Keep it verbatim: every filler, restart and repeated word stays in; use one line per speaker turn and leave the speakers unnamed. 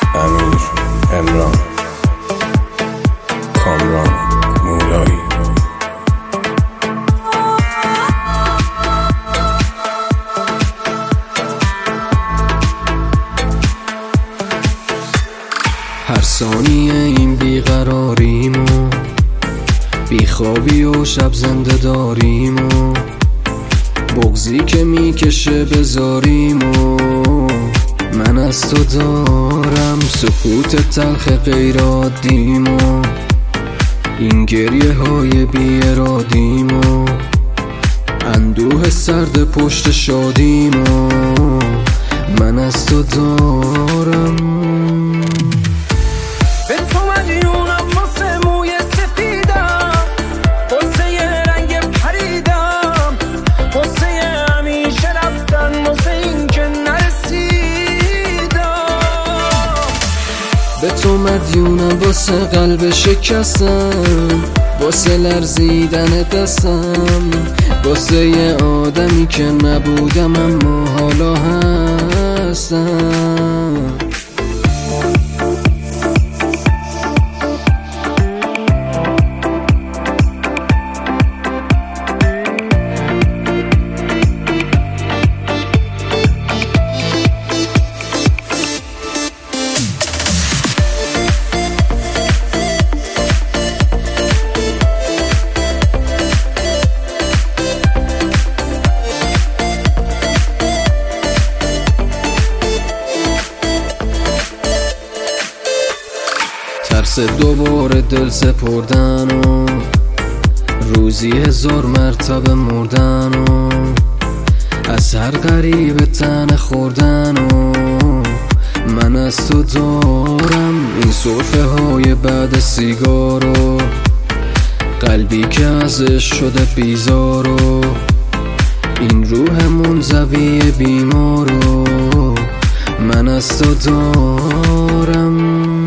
امیر، امران، کامران، مولایی.
هر ثانیه این بیقراریم و بیخوابی و شب زنده داریم و بغضی که میکشه بذاریم و من از تو دارم سکوت تلخ غیر عادیم و این گریه های بی ارادیم و اندوه سرد پشت شادیم و من از تو دارم.
به تو مدیونم واسه موی سفیدم، واسه یه رنگ پریدم، واسه همیشه رفتن، واسه این که نرسیدم.
به تو مدیونم واسه قلب شکستم، واسه لرزیدن دستم، واسه یه آدمی که نبودم اما حالا هستم. ترس دوباره دل سپردن و روزی هزار مرتبه مردن و از هر غریب تن خوردن و من از تو دارم این سرفه های بعد سیگار و قلبی که ازش شده بیزار و این روح منزوی بیمار و من از تو دارم.